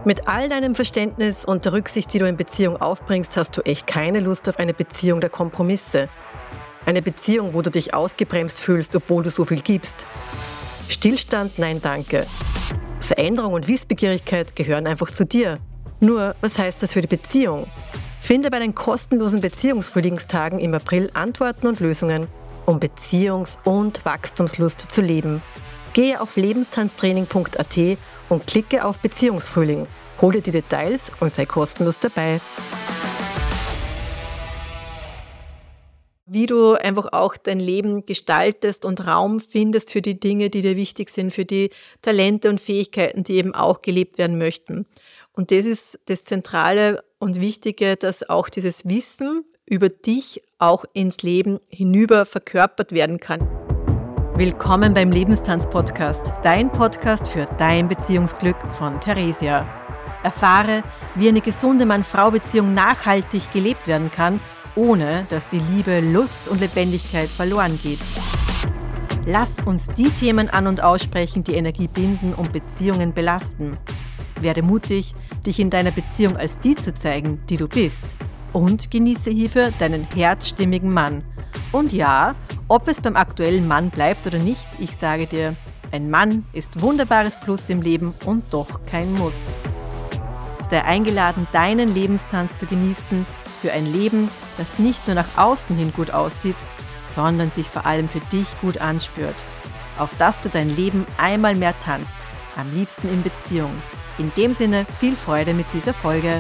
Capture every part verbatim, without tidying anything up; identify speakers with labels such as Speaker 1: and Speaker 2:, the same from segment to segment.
Speaker 1: Mit all deinem Verständnis und der Rücksicht, die du in Beziehung aufbringst, hast du echt keine Lust auf eine Beziehung der Kompromisse. Eine Beziehung, wo du dich ausgebremst fühlst, obwohl du so viel gibst. Stillstand, nein danke. Veränderung und Wissbegierigkeit gehören einfach zu dir. Nur, was heißt das für die Beziehung? Finde bei den kostenlosen Beziehungsfrühlingstagen im April Antworten und Lösungen, um Beziehungs- und Wachstumslust zu leben. Gehe auf lebenstanztraining punkt a t und klicke auf Beziehungsfrühling. Hol dir die Details und sei kostenlos dabei. Wie du einfach auch dein Leben gestaltest und Raum findest für die Dinge, die dir wichtig sind, für die Talente und Fähigkeiten, die eben auch gelebt werden möchten. Und das ist das Zentrale und Wichtige, dass auch dieses Wissen über dich auch ins Leben hinüber verkörpert werden kann. Willkommen beim Lebenstanz-Podcast, dein Podcast für dein Beziehungsglück von Theresia. Erfahre, wie eine gesunde Mann-Frau-Beziehung nachhaltig gelebt werden kann, ohne dass die Liebe, Lust und Lebendigkeit verloren geht. Lass uns die Themen an- und aussprechen, die Energie binden und Beziehungen belasten. Werde mutig, dich in deiner Beziehung als die zu zeigen, die du bist. Und genieße hierfür deinen herzstimmigen Mann. Und ja, ob es beim aktuellen Mann bleibt oder nicht, ich sage dir, ein Mann ist wunderbares Plus im Leben und doch kein Muss. Sei eingeladen, deinen Lebenstanz zu genießen für ein Leben, das nicht nur nach außen hin gut aussieht, sondern sich vor allem für dich gut anspürt. Auf dass du dein Leben einmal mehr tanzt, am liebsten in Beziehung. In dem Sinne, viel Freude mit dieser Folge.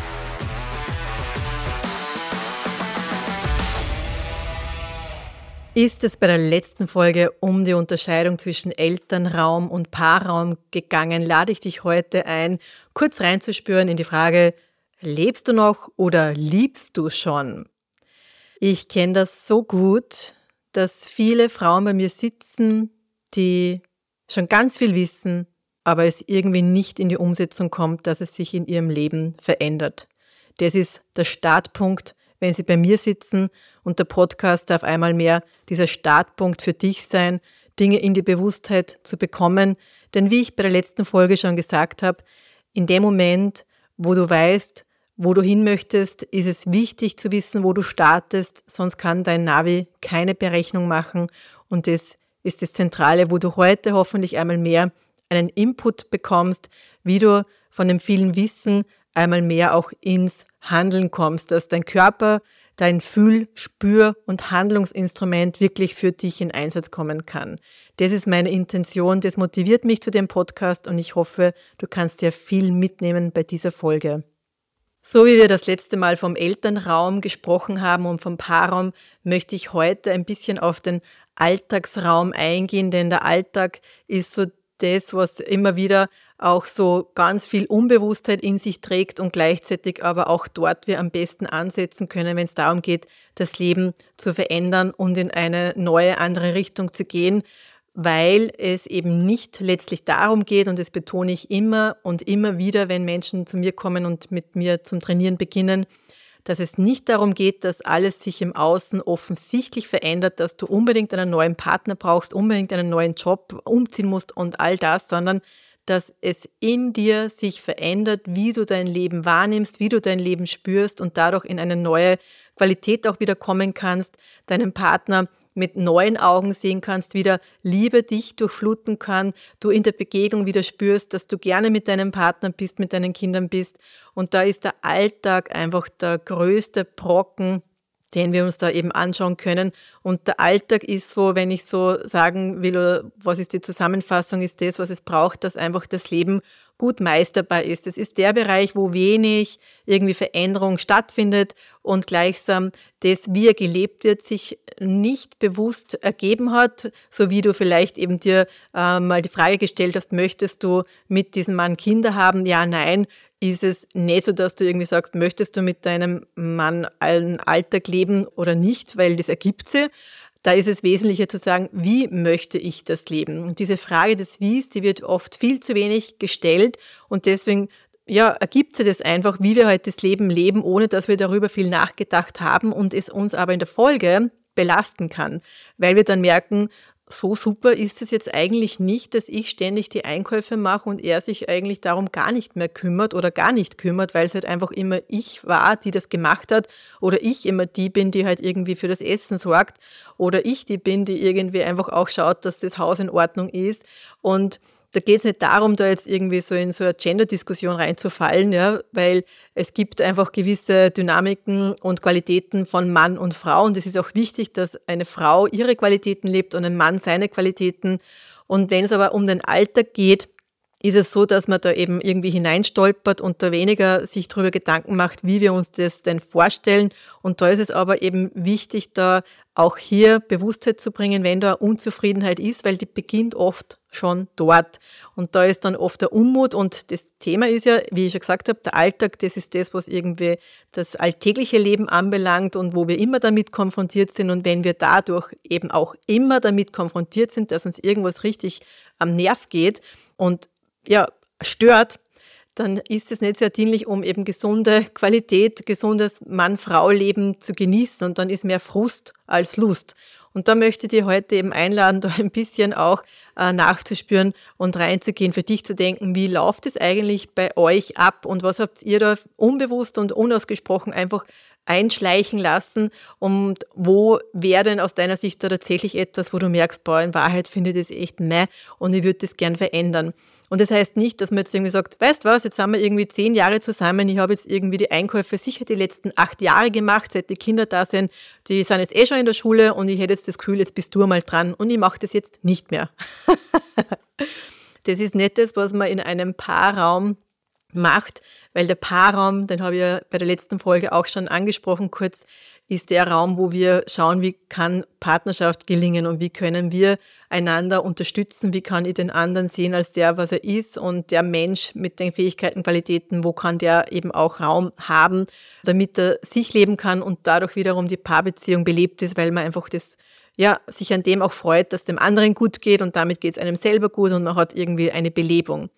Speaker 1: Ist es bei der letzten Folge um die Unterscheidung zwischen Elternraum und Paarraum gegangen, lade ich dich heute ein, kurz reinzuspüren in die Frage, lebst du noch oder liebst du schon? Ich kenne das so gut, dass viele Frauen bei mir sitzen, die schon ganz viel wissen, aber es irgendwie nicht in die Umsetzung kommt, dass es sich in ihrem Leben verändert. Das ist der Startpunkt, wenn sie bei mir sitzen, und der Podcast darf einmal mehr dieser Startpunkt für dich sein, Dinge in die Bewusstheit zu bekommen. Denn wie ich bei der letzten Folge schon gesagt habe, in dem Moment, wo du weißt, wo du hin möchtest, ist es wichtig zu wissen, wo du startest, sonst kann dein Navi keine Berechnung machen. Und das ist das Zentrale, wo du heute hoffentlich einmal mehr einen Input bekommst, wie du von dem vielen Wissen einmal mehr auch ins Handeln kommst, dass dein Körper, dein Fühl-, Spür- und Handlungsinstrument wirklich für dich in Einsatz kommen kann. Das ist meine Intention, das motiviert mich zu dem Podcast und ich hoffe, du kannst dir viel mitnehmen bei dieser Folge. So wie wir das letzte Mal vom Elternraum gesprochen haben und vom Paarraum, möchte ich heute ein bisschen auf den Alltagsraum eingehen, denn der Alltag ist so das, was immer wieder auch so ganz viel Unbewusstheit in sich trägt und gleichzeitig aber auch dort wir am besten ansetzen können, wenn es darum geht, das Leben zu verändern und in eine neue, andere Richtung zu gehen, weil es eben nicht letztlich darum geht, und das betone ich immer und immer wieder, wenn Menschen zu mir kommen und mit mir zum Trainieren beginnen, dass es nicht darum geht, dass alles sich im Außen offensichtlich verändert, dass du unbedingt einen neuen Partner brauchst, unbedingt einen neuen Job umziehen musst und all das, sondern dass es in dir sich verändert, wie du dein Leben wahrnimmst, wie du dein Leben spürst und dadurch in eine neue Qualität auch wieder kommen kannst, deinen Partner mit neuen Augen sehen kannst, wieder Liebe dich durchfluten kann, du in der Begegnung wieder spürst, dass du gerne mit deinem Partner bist, mit deinen Kindern bist. Und da ist der Alltag einfach der größte Brocken, den wir uns da eben anschauen können. Und der Alltag ist so, wenn ich so sagen will, was ist die Zusammenfassung, ist das, was es braucht, dass einfach das Leben gut meisterbar ist. Es ist der Bereich, wo wenig irgendwie Veränderung stattfindet und gleichsam das, wie er gelebt wird, sich nicht bewusst ergeben hat, so wie du vielleicht eben dir äh, mal die Frage gestellt hast, möchtest du mit diesem Mann Kinder haben? Ja, nein, ist es nicht so, dass du irgendwie sagst, möchtest du mit deinem Mann einen Alltag leben oder nicht, weil das ergibt sie. Da ist es wesentlicher zu sagen, wie möchte ich das leben? Und diese Frage des Wies, die wird oft viel zu wenig gestellt und deswegen ja, ergibt sich das einfach, wie wir heute das Leben leben, ohne dass wir darüber viel nachgedacht haben und es uns aber in der Folge belasten kann, weil wir dann merken, so super ist es jetzt eigentlich nicht, dass ich ständig die Einkäufe mache und er sich eigentlich darum gar nicht mehr kümmert oder gar nicht kümmert, weil es halt einfach immer ich war, die das gemacht hat oder ich immer die bin, die halt irgendwie für das Essen sorgt oder ich die bin, die irgendwie einfach auch schaut, dass das Haus in Ordnung ist. Und da geht es nicht darum, da jetzt irgendwie so in so eine Gender-Diskussion reinzufallen, ja, weil es gibt einfach gewisse Dynamiken und Qualitäten von Mann und Frau und es ist auch wichtig, dass eine Frau ihre Qualitäten lebt und ein Mann seine Qualitäten. Und wenn es aber um den Alltag geht, ist es so, dass man da eben irgendwie hineinstolpert und da weniger sich darüber Gedanken macht, wie wir uns das denn vorstellen. Und da ist es aber eben wichtig, da auch hier Bewusstheit zu bringen, wenn da Unzufriedenheit ist, weil die beginnt oft schon dort. Und da ist dann oft der Unmut und das Thema ist ja, wie ich schon gesagt habe, der Alltag, das ist das, was irgendwie das alltägliche Leben anbelangt und wo wir immer damit konfrontiert sind. Und wenn wir dadurch eben auch immer damit konfrontiert sind, dass uns irgendwas richtig am Nerv geht und ja, stört, dann ist es nicht sehr dienlich, um eben gesunde Qualität, gesundes Mann-Frau-Leben zu genießen. Und dann ist mehr Frust als Lust. Und da möchte ich dich heute eben einladen, da ein bisschen auch äh, nachzuspüren und reinzugehen, für dich zu denken, wie läuft es eigentlich bei euch ab und was habt ihr da unbewusst und unausgesprochen einfach einschleichen lassen und wo wäre denn aus deiner Sicht da tatsächlich etwas, wo du merkst, boah, in Wahrheit finde ich das echt meh und ich würde das gern verändern. Und das heißt nicht, dass man jetzt irgendwie sagt, weißt was, jetzt haben wir irgendwie zehn Jahre zusammen, ich habe jetzt irgendwie die Einkäufe sicher die letzten acht Jahre gemacht, seit die Kinder da sind, die sind jetzt eh schon in der Schule und ich hätte jetzt das Gefühl, jetzt bist du mal dran und ich mache das jetzt nicht mehr. Das ist nicht das, was man in einem Paarraum macht, weil der Paarraum, den habe ich ja bei der letzten Folge auch schon angesprochen kurz, ist der Raum, wo wir schauen, wie kann Partnerschaft gelingen und wie können wir einander unterstützen, wie kann ich den anderen sehen als der, was er ist und der Mensch mit den Fähigkeiten, Qualitäten, wo kann der eben auch Raum haben, damit er sich leben kann und dadurch wiederum die Paarbeziehung belebt ist, weil man einfach das ja, sich an dem auch freut, dass dem anderen gut geht und damit geht es einem selber gut und man hat irgendwie eine Belebung.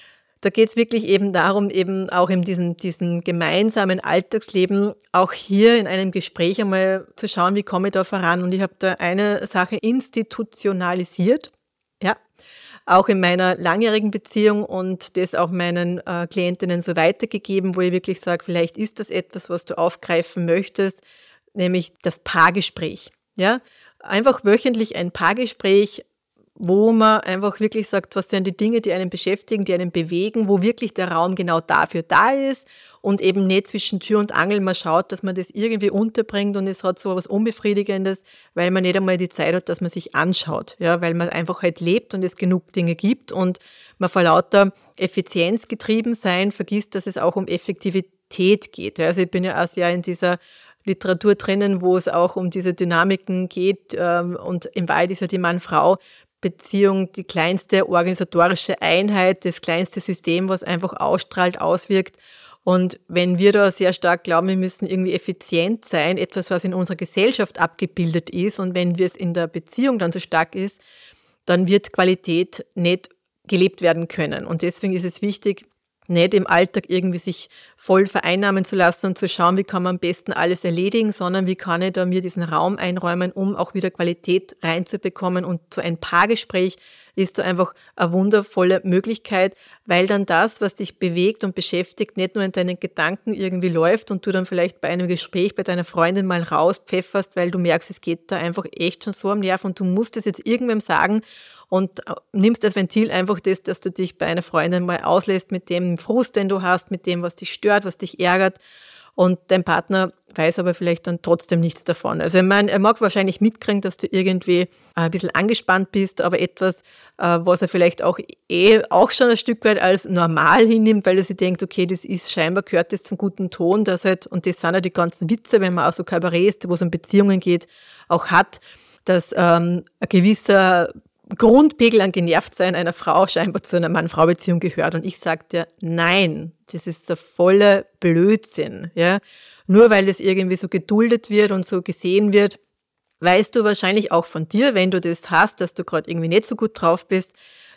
Speaker 1: Da geht es wirklich eben darum, eben auch in diesem, diesem gemeinsamen Alltagsleben auch hier in einem Gespräch einmal zu schauen, wie komme ich da voran. Und ich habe da eine Sache institutionalisiert, ja, auch in meiner langjährigen Beziehung und das auch meinen äh, Klientinnen so weitergegeben, wo ich wirklich sage, vielleicht ist das etwas, was du aufgreifen möchtest, nämlich das Paargespräch, ja. Einfach wöchentlich ein Paargespräch, wo man einfach wirklich sagt, was sind die Dinge, die einen beschäftigen, die einen bewegen, wo wirklich der Raum genau dafür da ist und eben nicht zwischen Tür und Angel man schaut, dass man das irgendwie unterbringt und es hat so was Unbefriedigendes, weil man nicht einmal die Zeit hat, dass man sich anschaut, ja, weil man einfach halt lebt und es genug Dinge gibt und man vor lauter Effizienz getrieben sein vergisst, dass es auch um Effektivität geht. Also ich bin ja auch sehr in dieser Literatur drinnen, wo es auch um diese Dynamiken geht ähm, und im Wahrheit ist ja die Mann-Frau Beziehung die kleinste organisatorische Einheit, das kleinste System, was einfach ausstrahlt, auswirkt. Und wenn wir da sehr stark glauben, wir müssen irgendwie effizient sein, etwas, was in unserer Gesellschaft abgebildet ist, und wenn wir es in der Beziehung dann so stark ist, dann wird Qualität nicht gelebt werden können. Und deswegen ist es wichtig, nicht im Alltag irgendwie sich voll vereinnahmen zu lassen und zu schauen, wie kann man am besten alles erledigen, sondern wie kann ich da mir diesen Raum einräumen, um auch wieder Qualität reinzubekommen. Und so ein Paargespräch ist da einfach eine wundervolle Möglichkeit, weil dann das, was dich bewegt und beschäftigt, nicht nur in deinen Gedanken irgendwie läuft und du dann vielleicht bei einem Gespräch bei deiner Freundin mal rauspfefferst, weil du merkst, es geht da einfach echt schon so am Nerv und du musst es jetzt irgendwem sagen und nimmst als Ventil einfach das, dass du dich bei einer Freundin mal auslässt mit dem Frust, den du hast, mit dem, was dich stört, was dich ärgert. Und dein Partner weiß aber vielleicht dann trotzdem nichts davon. Also ich meine, er mag wahrscheinlich mitkriegen, dass du irgendwie ein bisschen angespannt bist, aber etwas, was er vielleicht auch eh auch schon ein Stück weit als normal hinnimmt, weil er sich denkt, okay, das ist scheinbar, gehört das zum guten Ton, dass halt, und das sind ja die ganzen Witze, wenn man auch so Kabarets, wo es um Beziehungen geht, auch hat, dass ähm, ein gewisser Grundpegel an Genervtsein einer Frau scheinbar zu einer Mann-Frau-Beziehung gehört. Und ich sage dir, nein, das ist so voller Blödsinn. Ja? Nur weil das irgendwie so geduldet wird und so gesehen wird, weißt du wahrscheinlich auch von dir, wenn du das hast, dass du gerade irgendwie nicht so gut drauf bist,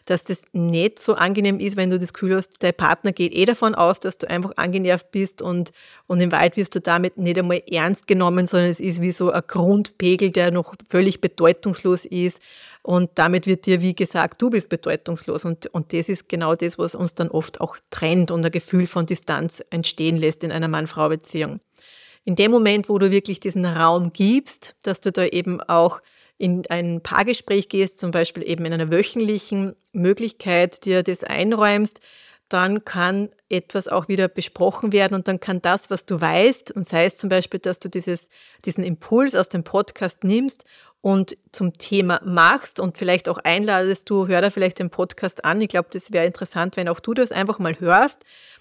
Speaker 1: dass das nicht so angenehm ist, wenn du das Gefühl hast, dein Partner geht eh davon aus, dass du einfach angenervt bist und, und in Wahrheit wirst du damit nicht einmal ernst genommen, sondern es ist wie so ein Grundpegel, der noch völlig bedeutungslos ist und damit wird dir, wie gesagt, du bist bedeutungslos und, und das ist genau das, was uns dann oft auch trennt und ein Gefühl von Distanz entstehen lässt in einer Mann-Frau-Beziehung. In dem Moment, wo du wirklich diesen Raum gibst, dass du da eben auch in ein Paargespräch gehst, zum Beispiel eben in einer wöchentlichen Möglichkeit dir das einräumst, dann kann etwas auch wieder besprochen werden und dann kann das, was du weißt, und sei es zum Beispiel, dass du dieses, diesen Impuls aus dem Podcast nimmst und zum Thema machst und vielleicht auch einladest, du hör da vielleicht den Podcast an. Ich glaube, das wäre interessant, wenn auch du das einfach mal hörst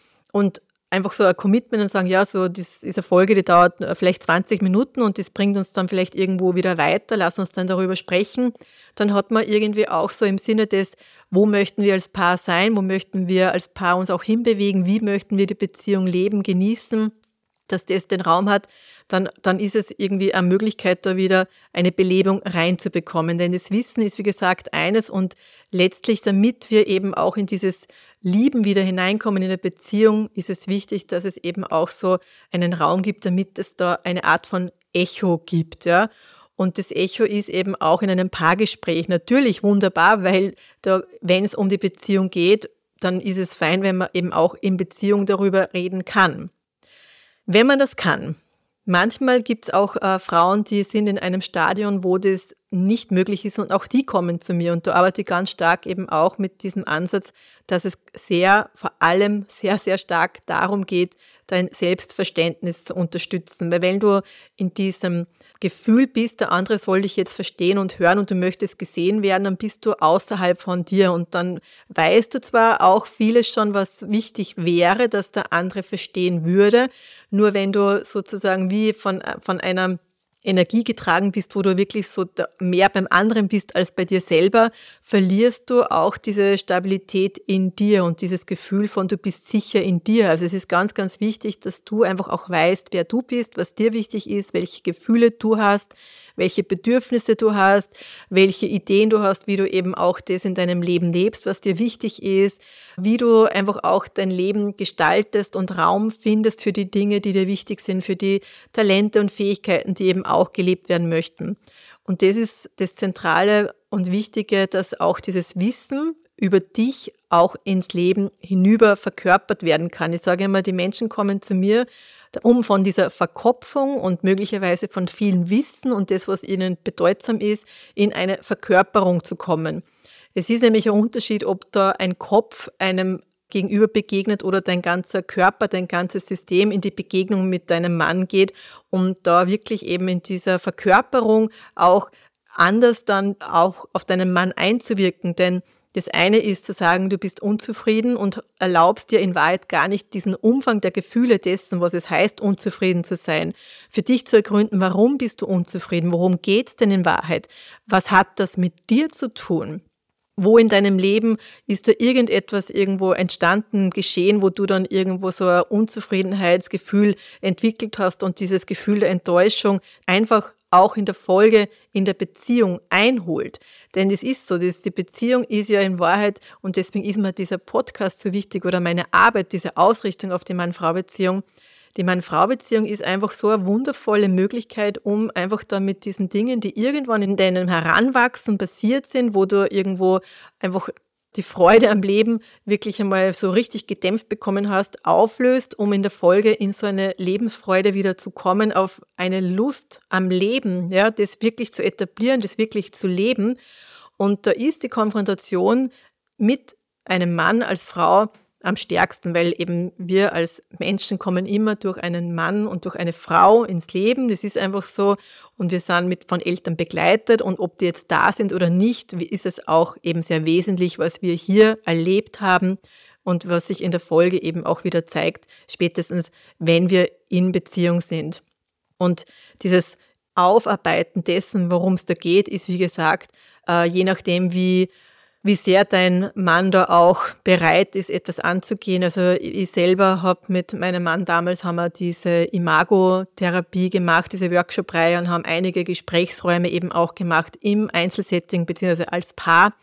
Speaker 1: und einfach so ein Commitment und sagen, ja, so das ist eine Folge, die dauert vielleicht zwanzig Minuten und das bringt uns dann vielleicht irgendwo wieder weiter, lass uns dann darüber sprechen. Dann hat man irgendwie auch so im Sinne des, wo möchten wir als Paar sein, wo möchten wir als Paar uns auch hinbewegen, wie möchten wir die Beziehung leben, genießen, dass das den Raum hat, dann, dann ist es irgendwie eine Möglichkeit, da wieder eine Belebung reinzubekommen. Denn das Wissen ist, wie gesagt, eines und letztlich, damit wir eben auch in dieses Lieben wieder hineinkommen in der Beziehung, ist es wichtig, dass es eben auch so einen Raum gibt, damit es da eine Art von Echo gibt, ja. Und das Echo ist eben auch in einem Paargespräch natürlich wunderbar, weil da, wenn es um die Beziehung geht, dann ist es fein, wenn man eben auch in Beziehung darüber reden kann. Wenn man das kann. Manchmal gibt es auch äh, Frauen, die sind in einem Stadion, wo das nicht möglich ist und auch die kommen zu mir und da arbeite ich ganz stark eben auch mit diesem Ansatz, dass es sehr, vor allem sehr, sehr stark darum geht, dein Selbstverständnis zu unterstützen. Weil wenn du in diesem Gefühl bist, der andere soll dich jetzt verstehen und hören und du möchtest gesehen werden, dann bist du außerhalb von dir und dann weißt du zwar auch vieles schon, was wichtig wäre, dass der andere verstehen würde, nur wenn du sozusagen wie von, von einer Energie getragen bist, wo du wirklich so mehr beim anderen bist als bei dir selber, verlierst du auch diese Stabilität in dir und dieses Gefühl von, du bist sicher in dir. Also es ist ganz, ganz wichtig, dass du einfach auch weißt, wer du bist, was dir wichtig ist, welche Gefühle du hast, welche Bedürfnisse du hast, welche Ideen du hast, wie du eben auch das in deinem Leben lebst, was dir wichtig ist, wie du einfach auch dein Leben gestaltest und Raum findest für die Dinge, die dir wichtig sind, für die Talente und Fähigkeiten, die eben auch gelebt werden möchten. Und das ist das Zentrale und Wichtige, dass auch dieses Wissen über dich auch ins Leben hinüber verkörpert werden kann. Ich sage immer, die Menschen kommen zu mir, um von dieser Verkopfung und möglicherweise von vielen Wissen und das, was ihnen bedeutsam ist, in eine Verkörperung zu kommen. Es ist nämlich ein Unterschied, ob da ein Kopf einem gegenüber begegnet oder dein ganzer Körper, dein ganzes System in die Begegnung mit deinem Mann geht, um da wirklich eben in dieser Verkörperung auch anders dann auch auf deinen Mann einzuwirken. Denn das eine ist zu sagen, du bist unzufrieden und erlaubst dir in Wahrheit gar nicht diesen Umfang der Gefühle dessen, was es heißt, unzufrieden zu sein, für dich zu ergründen, warum bist du unzufrieden, worum geht's denn in Wahrheit, was hat das mit dir zu tun? Wo in deinem Leben ist da irgendetwas irgendwo entstanden, geschehen, wo du dann irgendwo so ein Unzufriedenheitsgefühl entwickelt hast und dieses Gefühl der Enttäuschung einfach auch in der Folge in der Beziehung einholt. Denn es ist so, dass die Beziehung ist ja in Wahrheit, und deswegen ist mir dieser Podcast so wichtig oder meine Arbeit, diese Ausrichtung auf die Mann-Frau-Beziehung. Die Mann-Frau-Beziehung ist einfach so eine wundervolle Möglichkeit, um einfach da mit diesen Dingen, die irgendwann in deinem Heranwachsen passiert sind, wo du irgendwo einfach die Freude am Leben wirklich einmal so richtig gedämpft bekommen hast, auflöst, um in der Folge in so eine Lebensfreude wieder zu kommen, auf eine Lust am Leben, ja, das wirklich zu etablieren, das wirklich zu leben. Und da ist die Konfrontation mit einem Mann als Frau am stärksten, weil eben wir als Menschen kommen immer durch einen Mann und durch eine Frau ins Leben. Das ist einfach so. Und wir sind mit von Eltern begleitet. Und ob die jetzt da sind oder nicht, ist es auch eben sehr wesentlich, was wir hier erlebt haben und was sich in der Folge eben auch wieder zeigt, spätestens wenn wir in Beziehung sind. Und dieses Aufarbeiten dessen, worum es da geht, ist, wie gesagt, äh, je nachdem, wie wie sehr dein Mann da auch bereit ist, etwas anzugehen. Also ich selber habe mit meinem Mann damals haben wir diese Imago-Therapie gemacht, diese Workshop-Reihe und haben einige Gesprächsräume eben auch gemacht im Einzelsetting beziehungsweise als Paar.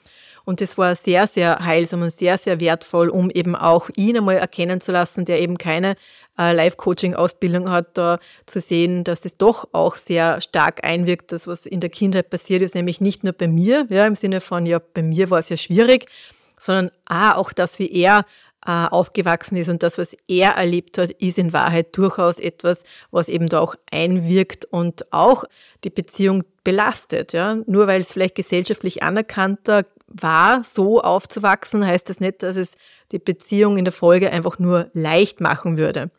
Speaker 1: Und das war sehr, sehr heilsam und sehr, sehr wertvoll, um eben auch ihn einmal erkennen zu lassen, der eben keine äh, Life-Coaching-Ausbildung hat, da zu sehen, dass es doch auch sehr stark einwirkt, das, was in der Kindheit passiert ist, nämlich nicht nur bei mir, ja, im Sinne von, ja, bei mir war es ja schwierig, sondern ah, auch das, wie er äh, aufgewachsen ist und das, was er erlebt hat, ist in Wahrheit durchaus etwas, was eben da auch einwirkt und auch die Beziehung belastet. Ja? Nur weil es vielleicht gesellschaftlich anerkannter war, so aufzuwachsen, heißt das nicht, dass es die Beziehung in der Folge einfach nur leicht machen würde.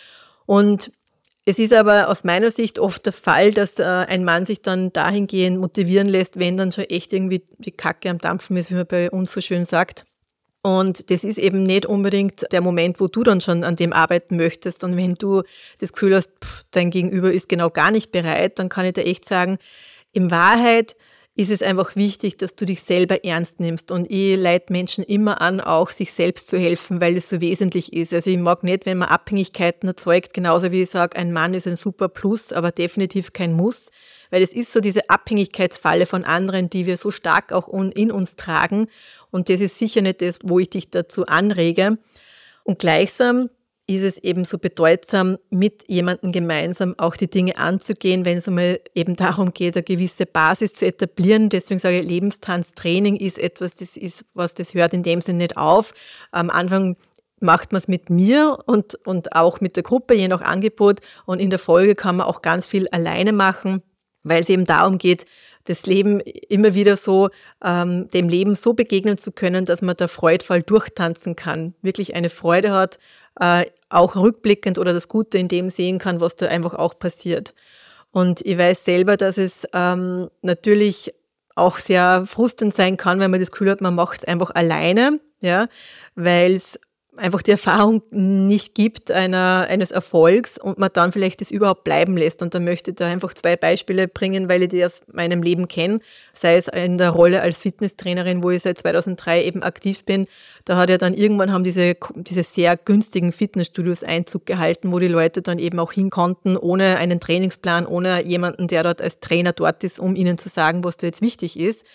Speaker 1: Und es ist aber aus meiner Sicht oft der Fall, dass äh, ein Mann sich dann dahingehend motivieren lässt, wenn dann schon echt irgendwie die Kacke am Dampfen ist, wie man bei uns so schön sagt. Und das ist eben nicht unbedingt der Moment, wo du dann schon an dem arbeiten möchtest. Und wenn du das Gefühl hast, pff, dein Gegenüber ist genau gar nicht bereit, dann kann ich dir echt sagen, in Wahrheit ist es einfach wichtig, dass du dich selber ernst nimmst. Und ich leite Menschen immer an, auch sich selbst zu helfen, weil es so wesentlich ist. Also ich mag nicht, wenn man Abhängigkeiten erzeugt, genauso wie ich sage, ein Mann ist ein super Plus, aber definitiv kein Muss. Weil es ist so diese Abhängigkeitsfalle von anderen, die wir so stark auch in uns tragen. Und das ist sicher nicht das, wo ich dich dazu anrege. Und gleichsam ist es eben so bedeutsam, mit jemandem gemeinsam auch die Dinge anzugehen, wenn es einmal eben darum geht, eine gewisse Basis zu etablieren. Deswegen sage ich, Lebenstanztraining ist etwas, das ist, was das hört in dem Sinne nicht auf. Am Anfang macht man es mit mir und, und auch mit der Gruppe, je nach Angebot. Und in der Folge kann man auch ganz viel alleine machen, weil es eben darum geht, das Leben immer wieder so, ähm, dem Leben so begegnen zu können, dass man da freudvoll durchtanzen kann, wirklich eine Freude hat, äh, auch rückblickend oder das Gute in dem sehen kann, was da einfach auch passiert. Und ich weiß selber, dass es ähm, natürlich auch sehr frustrierend sein kann, wenn man das Gefühl hat, man macht es einfach alleine, ja, weil es einfach die Erfahrung nicht gibt einer, eines Erfolgs und man dann vielleicht das überhaupt bleiben lässt. Und da möchte ich da einfach zwei Beispiele bringen, weil ich die aus meinem Leben kenne, sei es in der Rolle als Fitnesstrainerin, wo ich seit zweitausenddrei eben aktiv bin. Da hat ja dann irgendwann haben diese, diese sehr günstigen Fitnessstudios Einzug gehalten, wo die Leute dann eben auch hin konnten, ohne einen Trainingsplan, ohne jemanden, der dort als Trainer dort ist, um ihnen zu sagen, was da jetzt wichtig ist.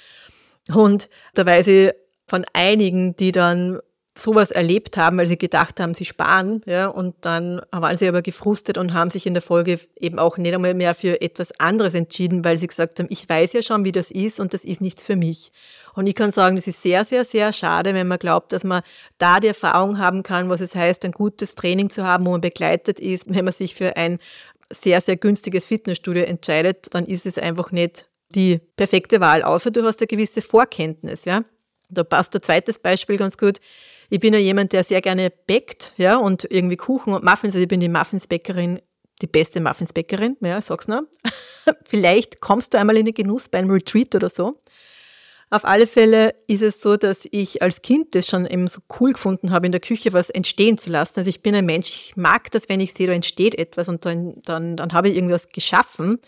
Speaker 1: Und da weiß ich von einigen, die dann sowas erlebt haben, weil sie gedacht haben, sie sparen, ja, und dann waren sie aber gefrustet und haben sich in der Folge eben auch nicht einmal mehr für etwas anderes entschieden, weil sie gesagt haben, ich weiß ja schon, wie das ist und das ist nichts für mich. Und ich kann sagen, das ist sehr, sehr, sehr schade, wenn man glaubt, dass man da die Erfahrung haben kann, was es heißt, ein gutes Training zu haben, wo man begleitet ist. Wenn man sich für ein sehr, sehr günstiges Fitnessstudio entscheidet, dann ist es einfach nicht die perfekte Wahl, außer du hast eine gewisse Vorkenntnis, ja. Da passt ein zweites Beispiel ganz gut. Ich bin ja jemand, der sehr gerne backt, ja, und irgendwie Kuchen und Muffins. Also ich bin die Muffinsbäckerin, die beste Muffinsbäckerin, ja, sag's nur. Vielleicht kommst du einmal in den Genuss bei einem Retreat oder so. Auf alle Fälle ist es so, dass ich als Kind das schon eben so cool gefunden habe, in der Küche was entstehen zu lassen. Also ich bin ein Mensch, ich mag das, wenn ich sehe, da entsteht etwas und dann, dann, dann habe ich irgendwas geschaffen.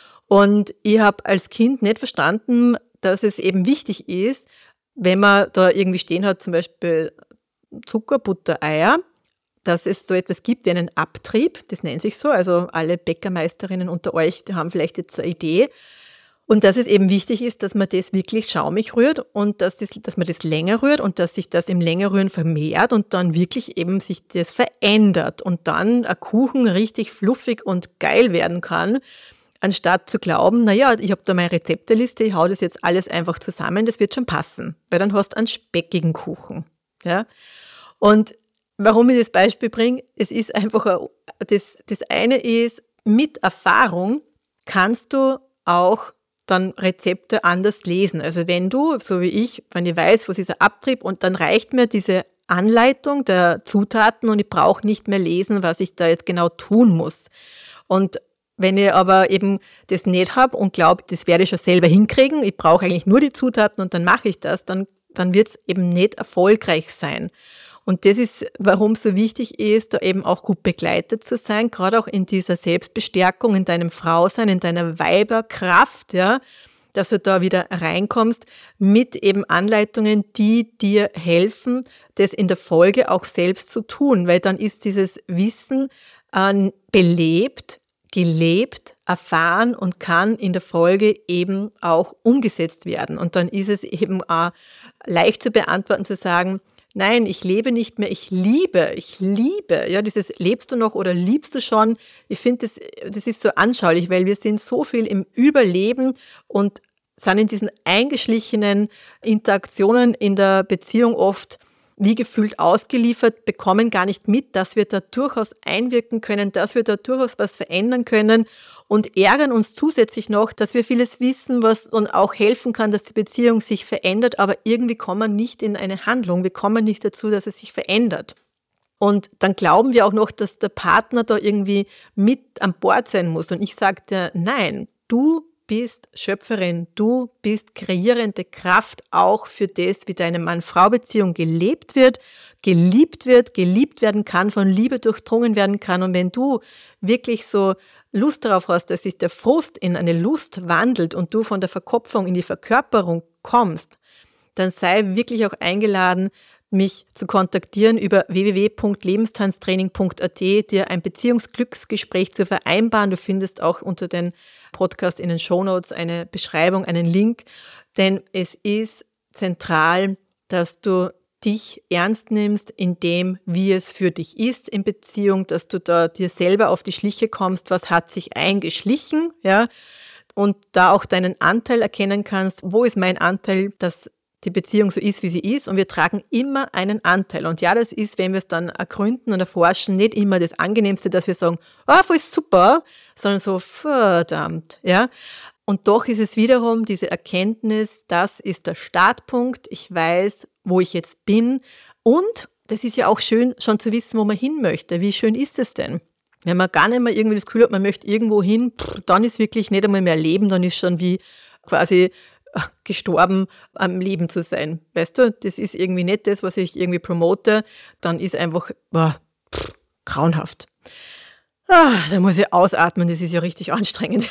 Speaker 1: Und ich habe als Kind nicht verstanden, dass es eben wichtig ist, wenn man da irgendwie stehen hat, zum Beispiel Zucker, Butter, Eier, dass es so etwas gibt wie einen Abtrieb, das nennt sich so, also alle Bäckermeisterinnen unter euch, die haben vielleicht jetzt eine Idee. Und dass es eben wichtig ist, dass man das wirklich schaumig rührt und dass, das, dass man das länger rührt und dass sich das im Längerrühren vermehrt und dann wirklich eben sich das verändert und dann ein Kuchen richtig fluffig und geil werden kann, anstatt zu glauben, naja, ich habe da meine Rezepteliste, ich hau das jetzt alles einfach zusammen, das wird schon passen, weil dann hast du einen speckigen Kuchen. Ja? Und warum ich das Beispiel bringe, es ist einfach, ein, das, das eine ist, mit Erfahrung kannst du auch dann Rezepte anders lesen. Also wenn du, so wie ich, wenn ich weiß, was ist ein Abtrieb und dann reicht mir diese Anleitung der Zutaten und ich brauche nicht mehr lesen, was ich da jetzt genau tun muss. Und wenn ich aber eben das nicht habe und glaube, das werde ich schon selber hinkriegen, ich brauche eigentlich nur die Zutaten und dann mache ich das, dann, dann wird es eben nicht erfolgreich sein. Und das ist, warum es so wichtig ist, da eben auch gut begleitet zu sein, gerade auch in dieser Selbstbestärkung, in deinem Frausein, in deiner Weiberkraft, ja, dass du da wieder reinkommst mit eben Anleitungen, die dir helfen, das in der Folge auch selbst zu tun, weil dann ist dieses Wissen äh, belebt, gelebt, erfahren und kann in der Folge eben auch umgesetzt werden. Und dann ist es eben auch leicht zu beantworten, zu sagen, nein, ich lebe nicht mehr, ich liebe, ich liebe. Ja, dieses lebst du noch oder liebst du schon? Ich finde, das, das ist so anschaulich, weil wir sind so viel im Überleben und sind in diesen eingeschlichenen Interaktionen in der Beziehung oft wie gefühlt ausgeliefert, bekommen gar nicht mit, dass wir da durchaus einwirken können, dass wir da durchaus was verändern können und ärgern uns zusätzlich noch, dass wir vieles wissen, was uns auch helfen kann, dass die Beziehung sich verändert, aber irgendwie kommen wir nicht in eine Handlung, wir kommen nicht dazu, dass es sich verändert. Und dann glauben wir auch noch, dass der Partner da irgendwie mit an Bord sein muss. Und ich sage dir, nein, du bist Schöpferin, du bist kreierende Kraft auch für das, wie deine Mann-Frau-Beziehung gelebt wird, geliebt wird, geliebt werden kann, von Liebe durchdrungen werden kann. Und wenn du wirklich so Lust darauf hast, dass sich der Frust in eine Lust wandelt und du von der Verkopfung in die Verkörperung kommst, dann sei wirklich auch eingeladen, mich zu kontaktieren über w w w punkt lebenstanztraining punkt a t, dir ein Beziehungsglücksgespräch zu vereinbaren. Du findest auch unter den Podcast in den Shownotes eine Beschreibung, einen Link, denn es ist zentral, dass du dich ernst nimmst in dem, wie es für dich ist in Beziehung, dass du da dir selber auf die Schliche kommst, was hat sich eingeschlichen, ja, und da auch deinen Anteil erkennen kannst, wo ist mein Anteil, dass die Beziehung so ist, wie sie ist, und wir tragen immer einen Anteil. Und ja, das ist, wenn wir es dann ergründen und erforschen, nicht immer das Angenehmste, dass wir sagen, ah, voll super, sondern so, verdammt, ja. Und doch ist es wiederum diese Erkenntnis, das ist der Startpunkt, ich weiß, wo ich jetzt bin, und das ist ja auch schön, schon zu wissen, wo man hin möchte. Wie schön ist es denn? Wenn man gar nicht mehr irgendwie das Gefühl hat, man möchte irgendwo hin, dann ist wirklich nicht einmal mehr Leben, dann ist schon wie quasi gestorben, am Leben zu sein. Weißt du, das ist irgendwie nicht das, was ich irgendwie promote, dann ist einfach boah, pff, grauenhaft. Ah, da muss ich ausatmen, das ist ja richtig anstrengend.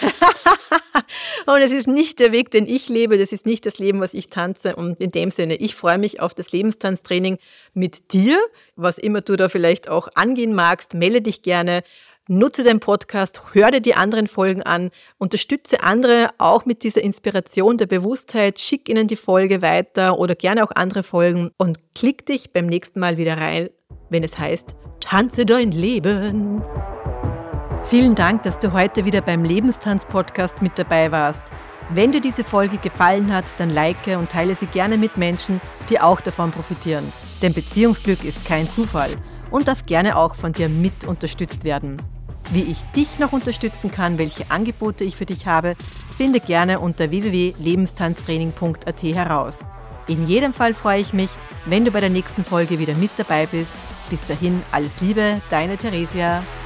Speaker 1: Und es ist nicht der Weg, den ich lebe, das ist nicht das Leben, was ich tanze. Und in dem Sinne, ich freue mich auf das Lebenstanztraining mit dir. Was immer du da vielleicht auch angehen magst, melde dich gerne. Nutze den Podcast, hör dir die anderen Folgen an, unterstütze andere auch mit dieser Inspiration der Bewusstheit, schick ihnen die Folge weiter oder gerne auch andere Folgen und klick dich beim nächsten Mal wieder rein, wenn es heißt, tanze dein Leben. Vielen Dank, dass du heute wieder beim Lebenstanz-Podcast mit dabei warst. Wenn dir diese Folge gefallen hat, dann like und teile sie gerne mit Menschen, die auch davon profitieren. Denn Beziehungsglück ist kein Zufall und darf gerne auch von dir mit unterstützt werden. Wie ich dich noch unterstützen kann, welche Angebote ich für dich habe, finde gerne unter w w w punkt lebenstanztraining punkt a t heraus. In jedem Fall freue ich mich, wenn du bei der nächsten Folge wieder mit dabei bist. Bis dahin alles Liebe, deine Theresia.